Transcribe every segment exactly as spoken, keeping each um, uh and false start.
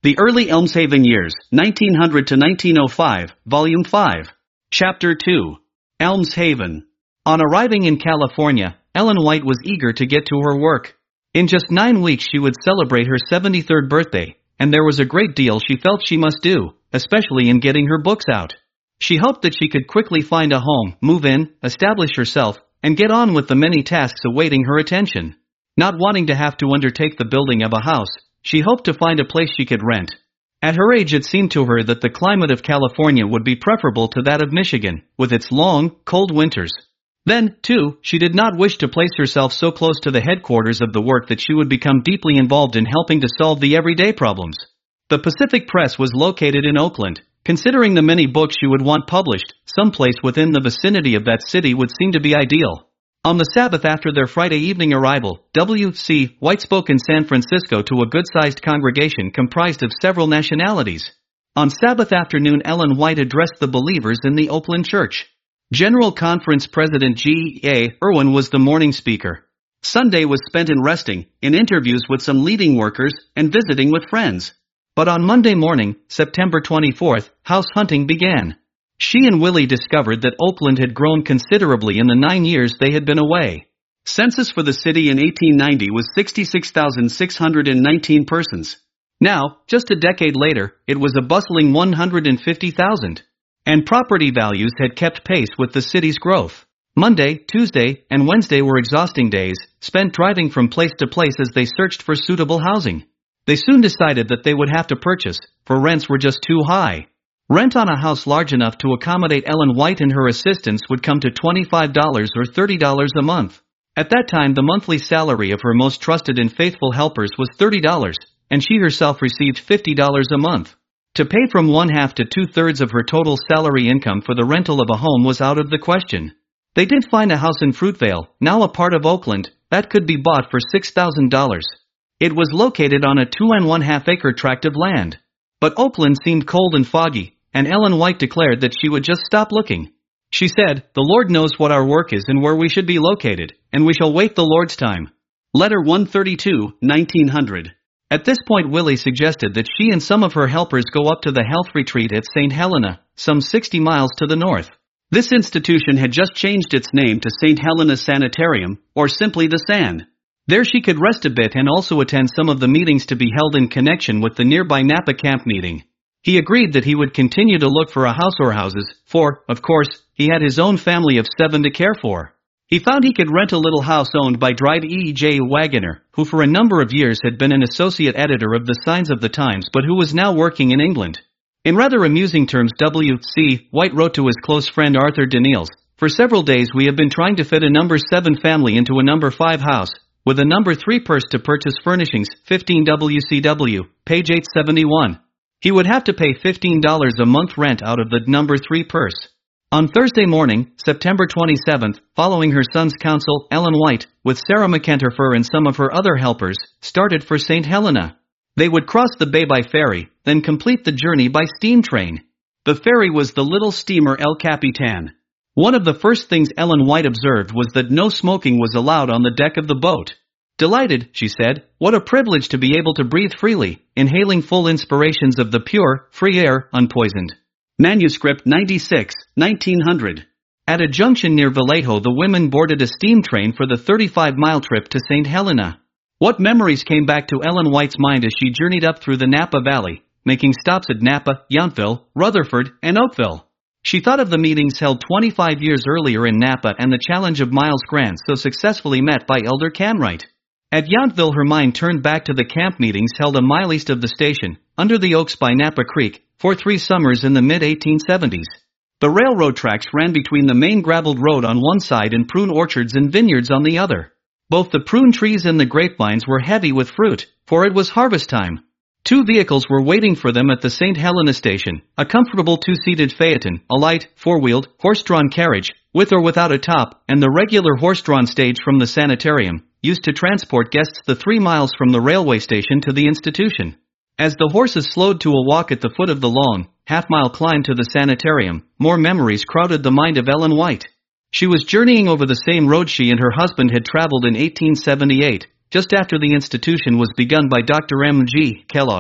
The Early Elmshaven Years, nineteen hundred to nineteen oh five, Volume five. Chapter two. Elmshaven. On arriving in California, Ellen White was eager to get to her work. In just nine weeks she would celebrate her seventy-third birthday, and there was a great deal she felt she must do, especially in getting her books out. She hoped that she could quickly find a home, move in, establish herself, and get on with the many tasks awaiting her attention. Not wanting to have to undertake the building of a house, she hoped to find a place she could rent. At her age it seemed to her that the climate of California would be preferable to that of Michigan, with its long, cold winters. Then, too, she did not wish to place herself so close to the headquarters of the work that she would become deeply involved in helping to solve the everyday problems. The Pacific Press was located in Oakland. Considering the many books she would want published, someplace within the vicinity of that city would seem to be ideal. On the Sabbath after their Friday evening arrival, W C White spoke in San Francisco to a good-sized congregation comprised of several nationalities. On Sabbath afternoon Ellen White addressed the believers in the Oakland Church. General Conference President G A Irwin was the morning speaker. Sunday was spent in resting, in interviews with some leading workers, and visiting with friends. But on Monday morning, September twenty-fourth, house hunting began. She and Willie discovered that Oakland had grown considerably in the nine years they had been away. Census for the city in eighteen ninety was sixty-six thousand six hundred nineteen persons. Now, just a decade later, it was a bustling one hundred fifty thousand. And property values had kept pace with the city's growth. Monday, Tuesday, and Wednesday were exhausting days, spent driving from place to place as they searched for suitable housing. They soon decided that they would have to purchase, for rents were just too high. Rent on a house large enough to accommodate Ellen White and her assistants would come to twenty-five dollars or thirty dollars a month. At that time the monthly salary of her most trusted and faithful helpers was thirty dollars, and she herself received fifty dollars a month. To pay from one half to two-thirds of her total salary income for the rental of a home was out of the question. They did find a house in Fruitvale, now a part of Oakland, that could be bought for six thousand dollars. It was located on a two and one-half acre tract of land. But Oakland seemed cold and foggy, and Ellen White declared that she would just stop looking. She said, "The Lord knows what our work is and where we should be located, and we shall wait the Lord's time." Letter one thirty-two, nineteen hundred. At this point Willie suggested that she and some of her helpers go up to the health retreat at Saint Helena, some sixty miles to the north. This institution had just changed its name to Saint Helena Sanitarium, or simply the San. There she could rest a bit and also attend some of the meetings to be held in connection with the nearby Napa camp meeting. He agreed that he would continue to look for a house or houses, for, of course, he had his own family of seven to care for. He found he could rent a little house owned by Dryde E. J. Wagoner, who for a number of years had been an associate editor of the Signs of the Times but who was now working in England. In rather amusing terms W C White wrote to his close friend Arthur Daniels, "For several days we have been trying to fit a number seven family into a number five house, with a number three purse to purchase furnishings, fifteen W C W, page eight seventy-one. He would have to pay fifteen dollars a month rent out of the number three purse." On Thursday morning, September twenty-seventh, following her son's counsel, Ellen White, with Sarah McEnterfer and some of her other helpers, started for Saint Helena. They would cross the bay by ferry, then complete the journey by steam train. The ferry was the little steamer El Capitan. One of the first things Ellen White observed was that no smoking was allowed on the deck of the boat. "Delighted," she said, "what a privilege to be able to breathe freely, inhaling full inspirations of the pure, free air, unpoisoned." Manuscript ninety-six, nineteen hundred. At a junction near Vallejo the women boarded a steam train for the thirty-five mile trip to Saint Helena. What memories came back to Ellen White's mind as she journeyed up through the Napa Valley, making stops at Napa, Yountville, Rutherford, and Oakville. She thought of the meetings held twenty-five years earlier in Napa and the challenge of Miles Grant so successfully met by Elder Canright. At Yountville her mind turned back to the camp meetings held a mile east of the station, under the oaks by Napa Creek, for three summers in the mid eighteen seventies. The railroad tracks ran between the main graveled road on one side and prune orchards and vineyards on the other. Both the prune trees and the grapevines were heavy with fruit, for it was harvest time. Two vehicles were waiting for them at the Saint Helena station, a comfortable two-seated phaeton, a light, four-wheeled, horse-drawn carriage, with or without a top, and the regular horse-drawn stage from the sanitarium, used to transport guests the three miles from the railway station to the institution. As the horses slowed to a walk at the foot of the long, half-mile climb to the sanitarium, more memories crowded the mind of Ellen White. She was journeying over the same road she and her husband had traveled in eighteen seventy-eight, just after the institution was begun by Doctor M G Kellogg.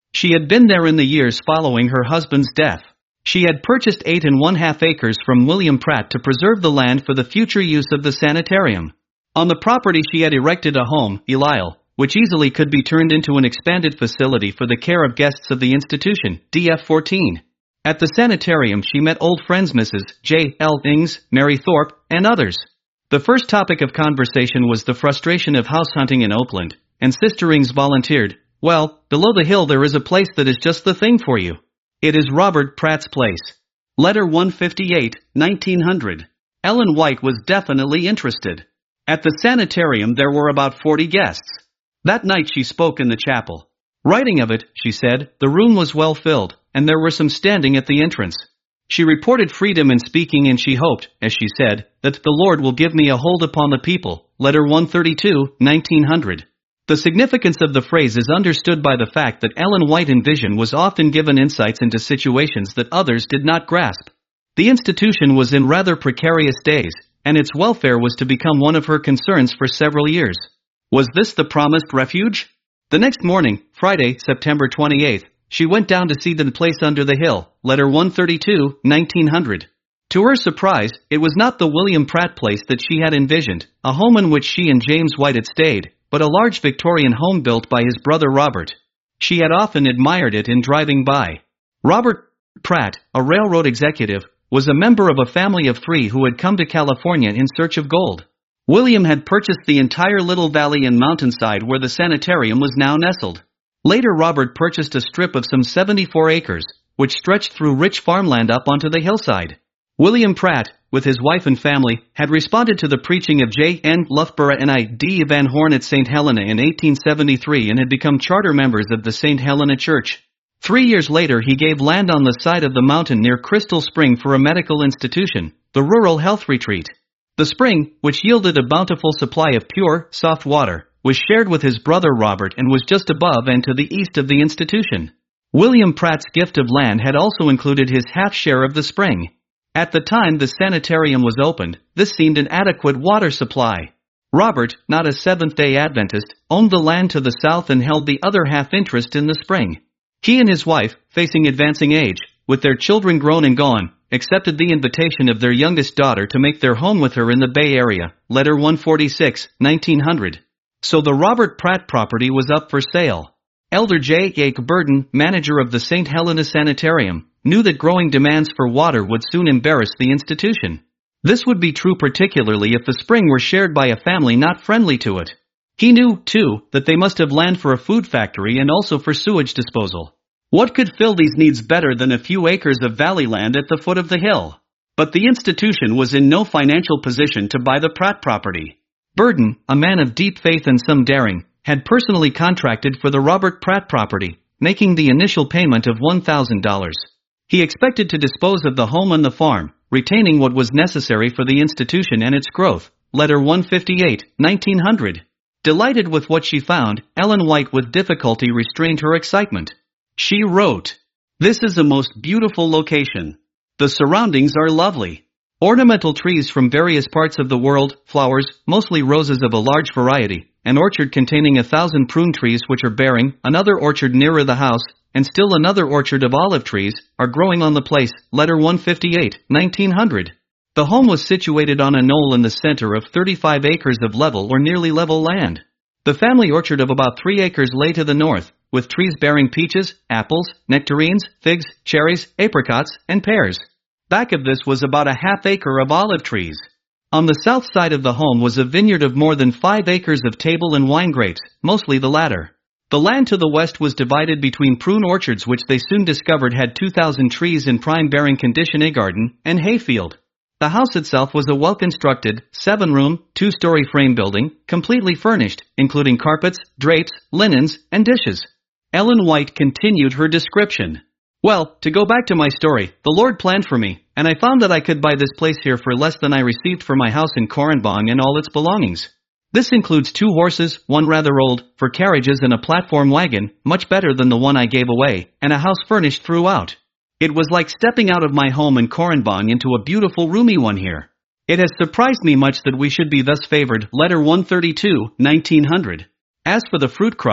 She had been there in the years following her husband's death. She had purchased eight and one half acres from William Pratt to preserve the land for the future use of the sanitarium. On the property she had erected a home, Eliel, which easily could be turned into an expanded facility for the care of guests of the institution, D F fourteen. At the sanitarium she met old friends Missus J L Ings, Mary Thorpe, and others. The first topic of conversation was the frustration of house hunting in Oakland, and Sister Ings volunteered, "Well, below the hill there is a place that is just the thing for you. It is Robert Pratt's place." Letter one fifty-eight, nineteen hundred. Ellen White was definitely interested. At the sanitarium there were about forty guests. That night she spoke in the chapel. Writing of it, she said, the room was well filled, and there were some standing at the entrance. She reported freedom in speaking and she hoped, as she said, that the Lord will give me a hold upon the people. Letter one thirty-two, nineteen hundred. The significance of the phrase is understood by the fact that Ellen White in vision was often given insights into situations that others did not grasp. The institution was in rather precarious days, and its welfare was to become one of her concerns for several years. Was this the promised refuge? The next morning, Friday, September twenty-eighth, she went down to see the place under the hill, letter one thirty-two, nineteen hundred. To her surprise, it was not the William Pratt place that she had envisioned, a home in which she and James White had stayed, but a large Victorian home built by his brother Robert. She had often admired it in driving by. Robert Pratt, a railroad executive, was a member of a family of three who had come to California in search of gold. William had purchased the entire little valley and mountainside where the sanitarium was now nestled. Later Robert purchased a strip of some seventy-four acres, which stretched through rich farmland up onto the hillside. William Pratt, with his wife and family, had responded to the preaching of J N Loughborough and I D Van Horn at Saint Helena in eighteen seventy-three and had become charter members of the Saint Helena Church. Three years later he gave land on the side of the mountain near Crystal Spring for a medical institution, the Rural Health Retreat. The spring, which yielded a bountiful supply of pure, soft water, was shared with his brother Robert and was just above and to the east of the institution. William Pratt's gift of land had also included his half share of the spring. At the time the sanitarium was opened, this seemed an adequate water supply. Robert, not a Seventh-day Adventist, owned the land to the south and held the other half interest in the spring. He and his wife, facing advancing age, with their children grown and gone, accepted the invitation of their youngest daughter to make their home with her in the Bay Area, letter one forty-six, nineteen hundred. So the Robert Pratt property was up for sale. Elder J. Yake Burden, manager of the Saint Helena Sanitarium, knew that growing demands for water would soon embarrass the institution. This would be true particularly if the spring were shared by a family not friendly to it. He knew, too, that they must have land for a food factory and also for sewage disposal. What could fill these needs better than a few acres of valley land at the foot of the hill? But the institution was in no financial position to buy the Pratt property. Burden, a man of deep faith and some daring, had personally contracted for the Robert Pratt property, making the initial payment of one thousand dollars. He expected to dispose of the home and the farm, retaining what was necessary for the institution and its growth. Letter one fifty-eight, nineteen hundred. Delighted with what she found, Ellen White with difficulty restrained her excitement. She wrote, "This is a most beautiful location. The surroundings are lovely. Ornamental trees from various parts of the world, flowers, mostly roses of a large variety, an orchard containing a thousand prune trees which are bearing, another orchard nearer the house, and still another orchard of olive trees, are growing on the place." Letter one fifty-eight, nineteen hundred. The home was situated on a knoll in the center of thirty-five acres of level or nearly level land. The family orchard of about three acres lay to the north, with trees bearing peaches, apples, nectarines, figs, cherries, apricots, and pears. Back of this was about a half acre of olive trees. On the south side of the home was a vineyard of more than five acres of table and wine grapes, mostly the latter. The land to the west was divided between prune orchards which they soon discovered had two thousand trees in prime bearing condition, a garden, and hayfield. The house itself was a well-constructed, seven-room, two-story frame building, completely furnished, including carpets, drapes, linens, and dishes. Ellen White continued her description. "Well, to go back to my story, the Lord planned for me, and I found that I could buy this place here for less than I received for my house in Coranbong and all its belongings. This includes two horses, one rather old, for carriages and a platform wagon, much better than the one I gave away, and a house furnished throughout. It was like stepping out of my home in Coranbong into a beautiful roomy one here. It has surprised me much that we should be thus favored." Letter one thirty-two, nineteen hundred. As for the fruit crops,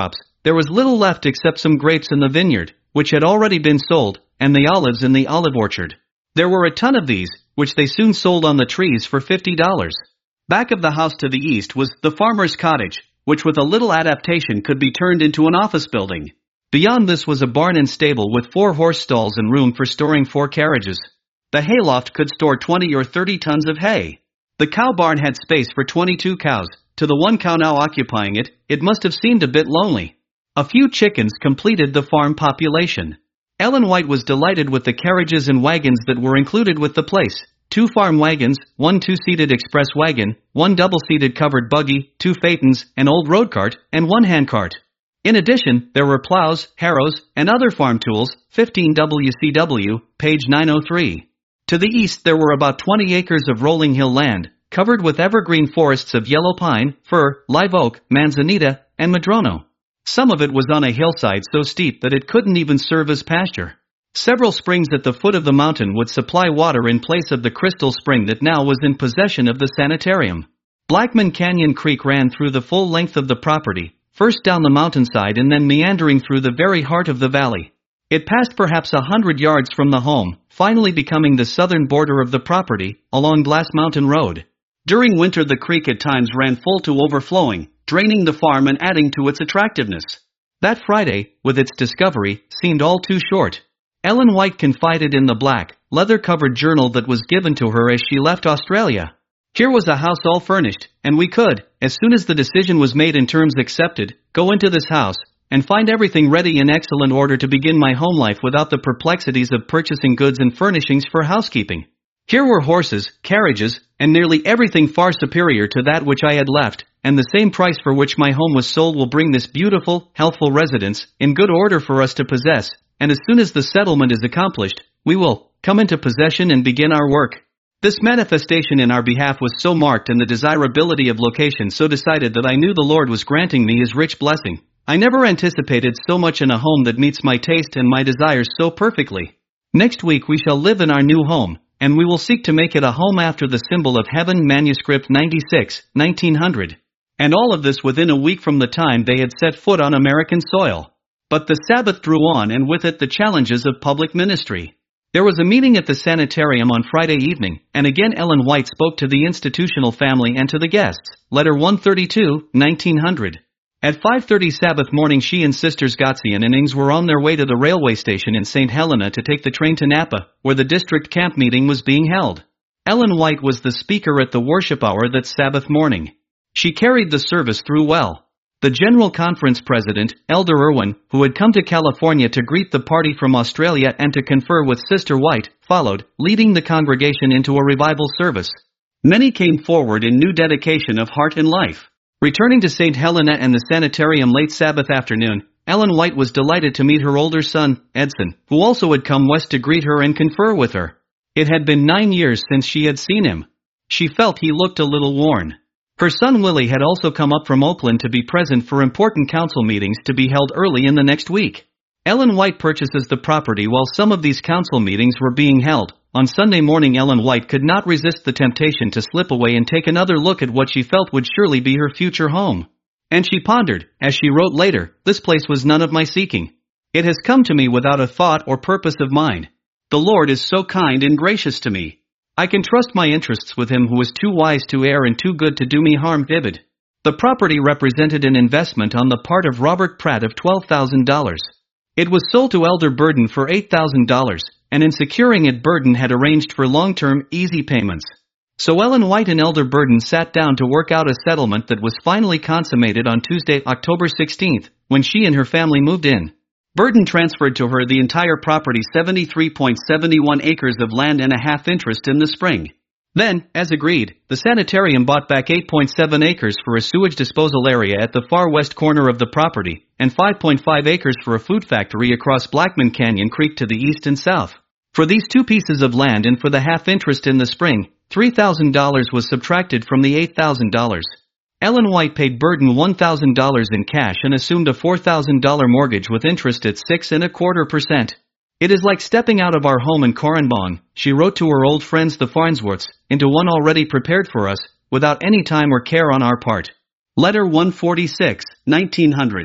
There was little left except some grapes in the vineyard, which had already been sold, and the olives in the olive orchard. There were a ton of these, which they soon sold on the trees for fifty dollars. Back of the house to the east was the farmer's cottage, which with a little adaptation could be turned into an office building. Beyond this was a barn and stable with four horse stalls and room for storing four carriages. The hayloft could store twenty or thirty tons of hay. The cow barn had space for twenty-two cows. To the one cow now occupying it, it must have seemed a bit lonely. A few chickens completed the farm population. Ellen White was delighted with the carriages and wagons that were included with the place. Two farm wagons, one two-seated express wagon, one double-seated covered buggy, two phaetons, an old road cart, and one handcart. In addition, there were plows, harrows, and other farm tools. fifteen W C W, page nine oh three. To the east there were about twenty acres of rolling hill land, covered with evergreen forests of yellow pine, fir, live oak, manzanita, and madrono. Some of it was on a hillside so steep that it couldn't even serve as pasture. Several springs at the foot of the mountain would supply water in place of the crystal spring that now was in possession of the sanitarium. Blackman Canyon Creek ran through the full length of the property, first down the mountainside and then meandering through the very heart of the valley. It passed perhaps a hundred yards from the home, finally becoming the southern border of the property, along Glass Mountain Road. During winter the creek at times ran full to overflowing, draining the farm and adding to its attractiveness. That Friday, with its discovery, seemed all too short. Ellen White confided in the black, leather-covered journal that was given to her as she left Australia. Here was a house all furnished, and we could, as soon as the decision was made and terms accepted, go into this house, and find everything ready in excellent order to begin my home life without the perplexities of purchasing goods and furnishings for housekeeping. Here were horses, carriages, and nearly everything far superior to that which I had left, and the same price for which my home was sold will bring this beautiful, healthful residence in good order for us to possess, and as soon as the settlement is accomplished, we will come into possession and begin our work. This manifestation in our behalf was so marked and the desirability of location so decided that I knew the Lord was granting me His rich blessing. I never anticipated so much in a home that meets my taste and my desires so perfectly. Next week we shall live in our new home, and we will seek to make it a home after the symbol of heaven. Manuscript ninety-six, nineteen hundred. And all of this within a week from the time they had set foot on American soil. But the Sabbath drew on and with it the challenges of public ministry. There was a meeting at the sanitarium on Friday evening, and again Ellen White spoke to the institutional family and to the guests. Letter one thirty-two, nineteen hundred. At five thirty Sabbath morning she and Sisters Gotzian and Ings were on their way to the railway station in Saint Helena to take the train to Napa, where the district camp meeting was being held. Ellen White was the speaker at the worship hour that Sabbath morning. She carried the service through well. The General Conference President, Elder Irwin, who had come to California to greet the party from Australia and to confer with Sister White, followed, leading the congregation into a revival service. Many came forward in new dedication of heart and life. Returning to Saint Helena and the sanitarium late Sabbath afternoon, Ellen White was delighted to meet her older son, Edson, who also had come west to greet her and confer with her. It had been nine years since she had seen him. She felt he looked a little worn. Her son Willie had also come up from Oakland to be present for important council meetings to be held early in the next week. Ellen White purchases the property while some of these council meetings were being held. On Sunday morning Ellen White could not resist the temptation to slip away and take another look at what she felt would surely be her future home. And she pondered, as she wrote later, this place was none of my seeking. It has come to me without a thought or purpose of mine. The Lord is so kind and gracious to me. I can trust my interests with Him who is too wise to err and too good to do me harm. Vivid. The property represented an investment on the part of Robert Pratt of twelve thousand dollars. It was sold to Elder Burden for eight thousand dollars, and in securing it Burden had arranged for long-term, easy payments. So Ellen White and Elder Burden sat down to work out a settlement that was finally consummated on Tuesday, October sixteenth, when she and her family moved in. Burden transferred to her the entire property, seventy-three point seven one acres of land and a half interest in the spring. Then, as agreed, the sanitarium bought back eight point seven acres for a sewage disposal area at the far west corner of the property, and five point five acres for a food factory across Blackman Canyon Creek to the east and south. For these two pieces of land and for the half interest in the spring, three thousand dollars was subtracted from the eight thousand dollars. Ellen White paid Burden one thousand dollars in cash and assumed a four thousand dollars mortgage with interest at six and a quarter percent. It is like stepping out of our home in Corranbong, she wrote to her old friends the Farnsworths, into one already prepared for us, without any time or care on our part. Letter one forty-six, nineteen hundred.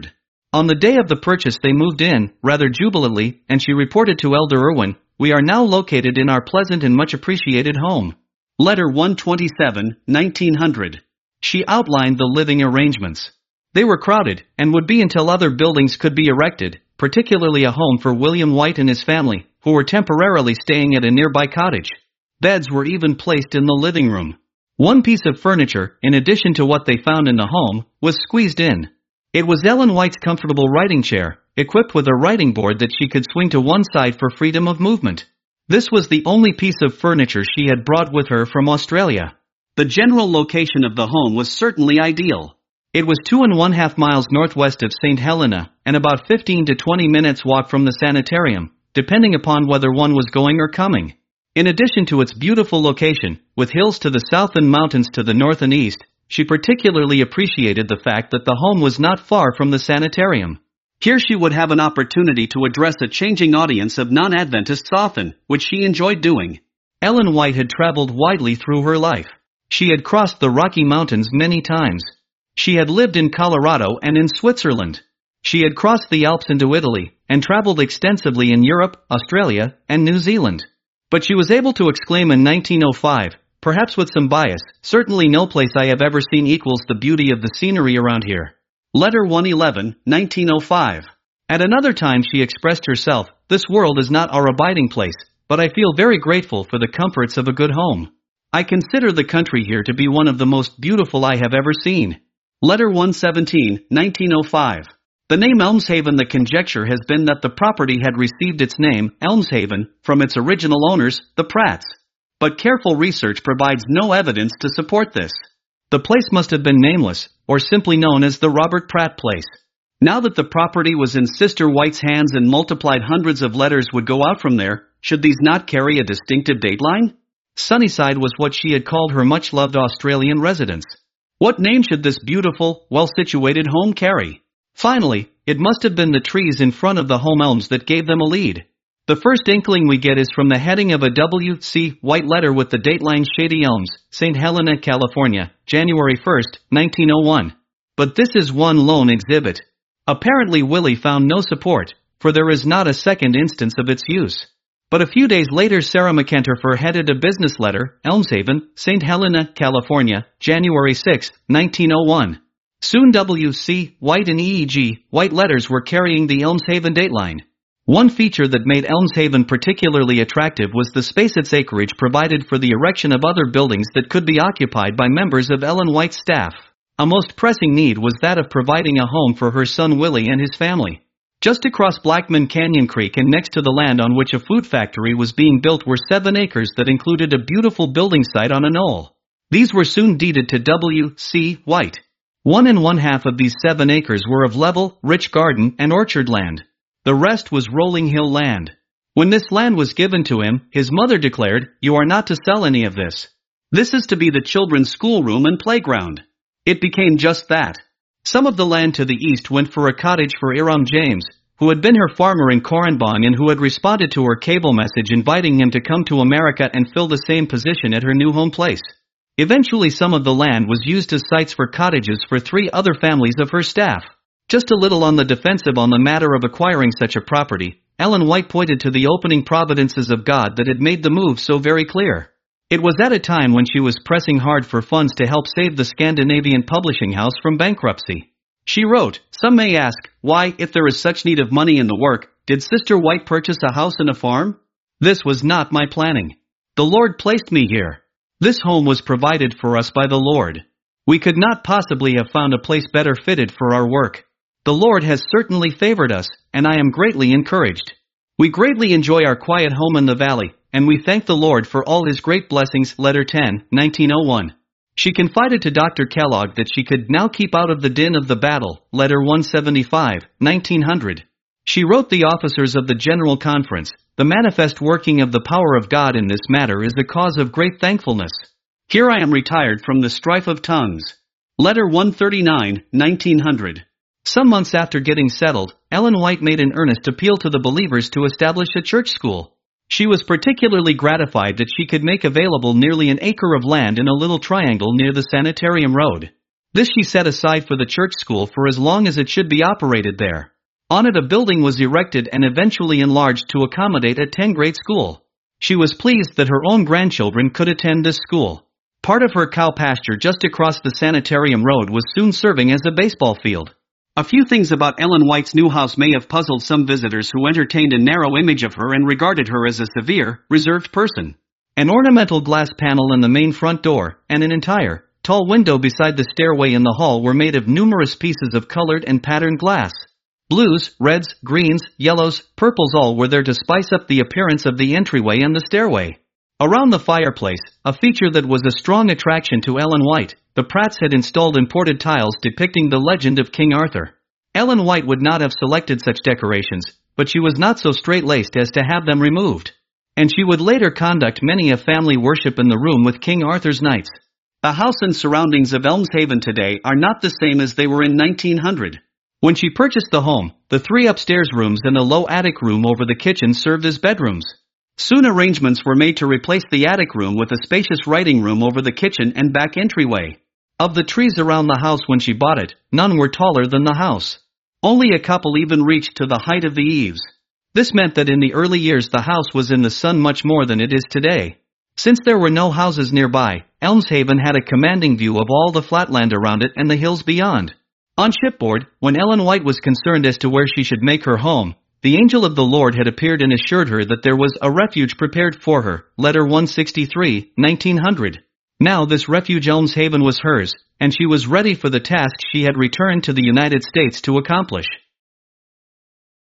On the day of the purchase they moved in, rather jubilantly, and she reported to Elder Irwin, "We are now located in our pleasant and much appreciated home." Letter one twenty-seven, nineteen hundred. She outlined the living arrangements. They were crowded, and would be until other buildings could be erected, particularly a home for William White and his family, who were temporarily staying at a nearby cottage. Beds were even placed in the living room. One piece of furniture, in addition to what they found in the home, was squeezed in. It was Ellen White's comfortable writing chair, equipped with a writing board that she could swing to one side for freedom of movement. This was the only piece of furniture she had brought with her from Australia. The general location of the home was certainly ideal. It was two and one half miles northwest of Saint Helena, and about fifteen to twenty minutes walk from the sanitarium, depending upon whether one was going or coming. In addition to its beautiful location, with hills to the south and mountains to the north and east, she particularly appreciated the fact that the home was not far from the sanitarium. Here she would have an opportunity to address a changing audience of non-Adventists often, which she enjoyed doing. Ellen White had traveled widely through her life. She had crossed the Rocky Mountains many times. She had lived in Colorado and in Switzerland. She had crossed the Alps into Italy, and traveled extensively in Europe, Australia, and New Zealand. But she was able to exclaim in nineteen oh five, perhaps with some bias, "Certainly no place I have ever seen equals the beauty of the scenery around here." Letter one eleven, nineteen oh five. At another time she expressed herself, "This world is not our abiding place, but I feel very grateful for the comforts of a good home. I consider the country here to be one of the most beautiful I have ever seen." Letter one seventeen, nineteen oh five. The name Elmshaven. The conjecture has been that the property had received its name, Elmshaven, from its original owners, the Pratts. But careful research provides no evidence to support this. The place must have been nameless, or simply known as the Robert Pratt Place. Now that the property was in Sister White's hands and multiplied hundreds of letters would go out from there, should these not carry a distinctive dateline? Sunnyside was what she had called her much-loved Australian residence. What name should this beautiful, well-situated home carry? Finally, it must have been the trees in front of the home elms that gave them a lead. The first inkling we get is from the heading of a W C White letter with the dateline Shady Elms, Saint Helena, California, January first, nineteen oh one. But this is one lone exhibit. Apparently Willie found no support, for there is not a second instance of its use. But a few days later Sarah McEnterfer headed a business letter, Elmshaven, Saint Helena, California, January sixth, nineteen oh one. Soon W C White and E E G White letters were carrying the Elmshaven dateline. One feature that made Elmshaven particularly attractive was the space its acreage provided for the erection of other buildings that could be occupied by members of Ellen White's staff. A most pressing need was that of providing a home for her son Willie and his family. Just across Blackman Canyon Creek and next to the land on which a food factory was being built were seven acres that included a beautiful building site on a knoll. These were soon deeded to W C White. One and one half of these seven acres were of level, rich garden and orchard land. The rest was rolling hill land. When this land was given to him, his mother declared, "You are not to sell any of this. This is to be the children's schoolroom and playground." It became just that. Some of the land to the east went for a cottage for Iram James, who had been her farmer in Corranbong and who had responded to her cable message inviting him to come to America and fill the same position at her new home place. Eventually some of the land was used as sites for cottages for three other families of her staff. Just a little on the defensive on the matter of acquiring such a property, Ellen White pointed to the opening providences of God that had made the move so very clear. It was at a time when she was pressing hard for funds to help save the Scandinavian publishing house from bankruptcy. She wrote, "Some may ask, why, if there is such need of money in the work, did Sister White purchase a house and a farm? This was not my planning. The Lord placed me here. This home was provided for us by the Lord. We could not possibly have found a place better fitted for our work. The Lord has certainly favored us, and I am greatly encouraged. We greatly enjoy our quiet home in the valley, and we thank the Lord for all His great blessings." Letter ten, nineteen oh one. She confided to Doctor Kellogg that she could now keep out of the din of the battle. Letter one seventy-five, nineteen hundred. She wrote the officers of the General Conference, "The manifest working of the power of God in this matter is the cause of great thankfulness. Here I am retired from the strife of tongues." Letter one thirty-nine, nineteen hundred. Some months after getting settled, Ellen White made an earnest appeal to the believers to establish a church school. She was particularly gratified that she could make available nearly an acre of land in a little triangle near the Sanitarium Road. This she set aside for the church school for as long as it should be operated there. On it a building was erected and eventually enlarged to accommodate a ten-grade school. She was pleased that her own grandchildren could attend this school. Part of her cow pasture just across the sanitarium road was soon serving as a baseball field. A few things about Ellen White's new house may have puzzled some visitors who entertained a narrow image of her and regarded her as a severe, reserved person. An ornamental glass panel in the main front door, and an entire, tall window beside the stairway in the hall were made of numerous pieces of colored and patterned glass. Blues, reds, greens, yellows, purples all were there to spice up the appearance of the entryway and the stairway. Around the fireplace, a feature that was a strong attraction to Ellen White, the Pratts had installed imported tiles depicting the legend of King Arthur. Ellen White would not have selected such decorations, but she was not so straight-laced as to have them removed. And she would later conduct many a family worship in the room with King Arthur's knights. The house and surroundings of Elmshaven today are not the same as they were in nineteen hundred. When she purchased the home, the three upstairs rooms and a low attic room over the kitchen served as bedrooms. Soon arrangements were made to replace the attic room with a spacious writing room over the kitchen and back entryway. Of the trees around the house when she bought it, none were taller than the house. Only a couple even reached to the height of the eaves. This meant that in the early years the house was in the sun much more than it is today. Since there were no houses nearby, Elmshaven had a commanding view of all the flatland around it and the hills beyond. On shipboard, when Ellen White was concerned as to where she should make her home, the angel of the Lord had appeared and assured her that there was a refuge prepared for her. Letter one sixty-three, nineteen hundred. Now this refuge Elmshaven was hers, and she was ready for the task she had returned to the United States to accomplish.